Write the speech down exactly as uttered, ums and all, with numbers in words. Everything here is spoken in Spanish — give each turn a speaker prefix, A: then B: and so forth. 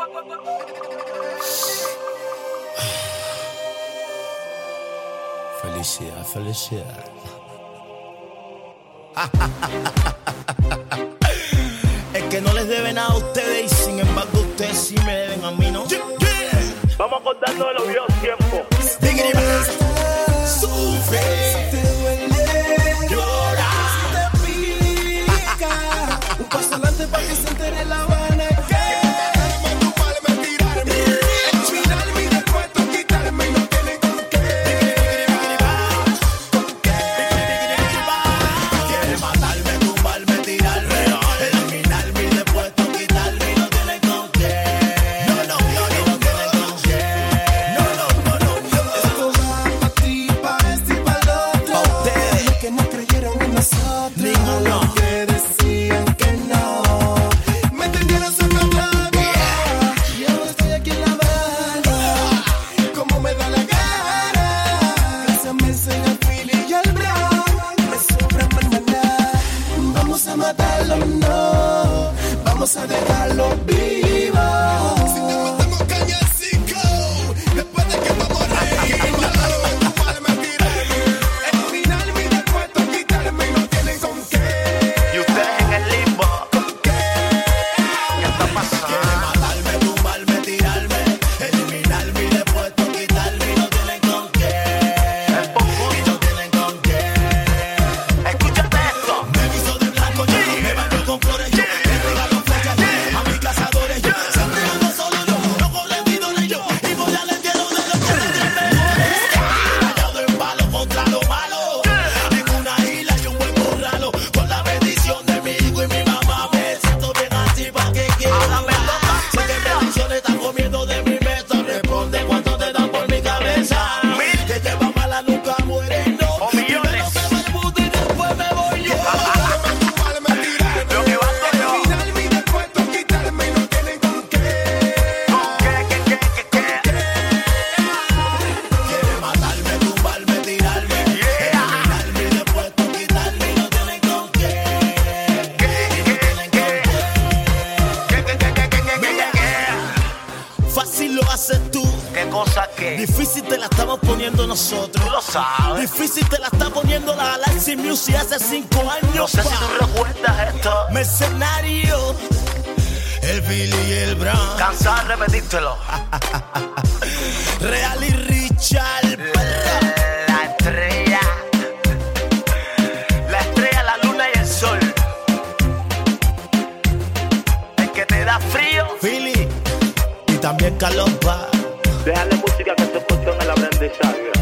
A: Felicidad, felicidad. Es que no les deben nada a ustedes y sin embargo ustedes sí me deben a mí, ¿no? Yeah, yeah.
B: Vamos contando de los viejos tiempos.
A: Diggity back. Sufre, te duele, llora, te pica. Un paso adelante para que se entere la Habana. Vamos a dejarlo vivo. Si te matamos caña cinco, después de que vamos a reír. Eliminarme y después tú quitarme y no tienen con qué.
B: Y ustedes en el limbo.
A: ¿Con qué?
B: ¿Qué está pasando?
A: Quieren matarme, tumbarme, tirarme. Eliminarme y después tú quitarme y no tienen con qué. Y no tienen con qué.
B: Escúchate esto.
A: Me visto de blanco, yo me baño con flores, yo.
B: ¿Qué cosa qué?
A: Difícil te la estamos poniendo nosotros.
B: Tú lo sabes.
A: Difícil te la está poniendo la Galaxy Music hace cinco años.
B: No sé
A: pa.
B: si tú recuerdas esto.
A: Mercenario, el Billy y el Brown.
B: Cansado de repetírtelo.
A: Real y Richard.
B: La, la estrella. La estrella, la luna y el sol. El que te da frío.
A: Billy y también Carlos va.
B: Déjale música que se funcione el aprendizaje.